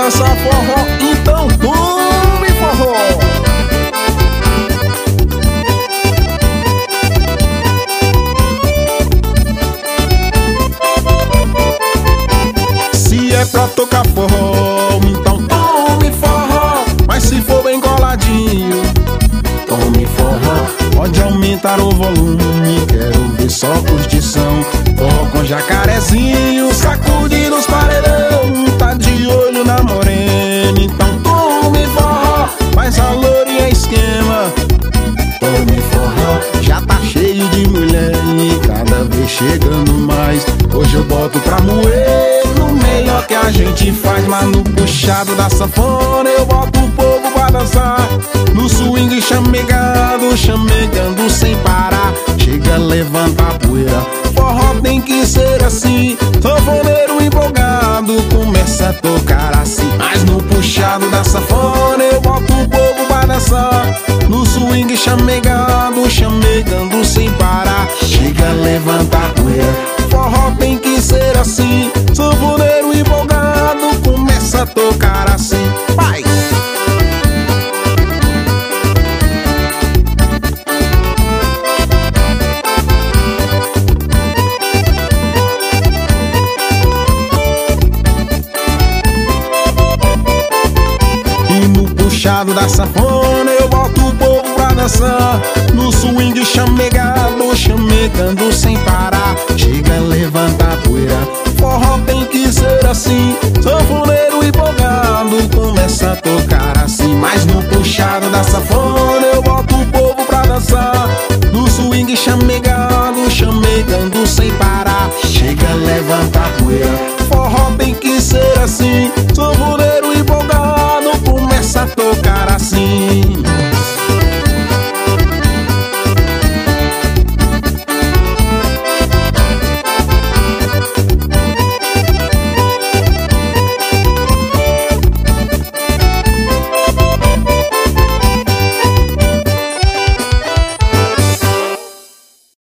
dançar forró, então tome forró. Se é pra tocar forró, então tome forró. Mas se for bem coladinho, tome forró. Pode aumentar o volume, quero ver só curtição. Forró com jacarezinho, sacudindo os paredão. Tá de olho na morena, então tome forró. Faz valor e é esquema, tome forró. Já tá cheio de mulher e cada vez chegando mais. Hoje eu boto pra moer no melhor que a gente faz. Mas no puxado da sanfona eu boto o povo pra dançar. No swing chamegado, chamegando sem parar. Chega, levanta a poeira, forró tem que ser assim. Sanfoneiro empolgado começa a tocar assim. Mas no puxado da sanfona eu boto o povo pra dançar. No swing chamegado, chamegando sem parar. Chega, levanta a poeira, forró tem que ser assim. Sanfoneiro empolgado começa a tocar assim. Vai! Puxado da sanfona eu boto o povo pra dançar. No swing chamegado, chamegando sem parar.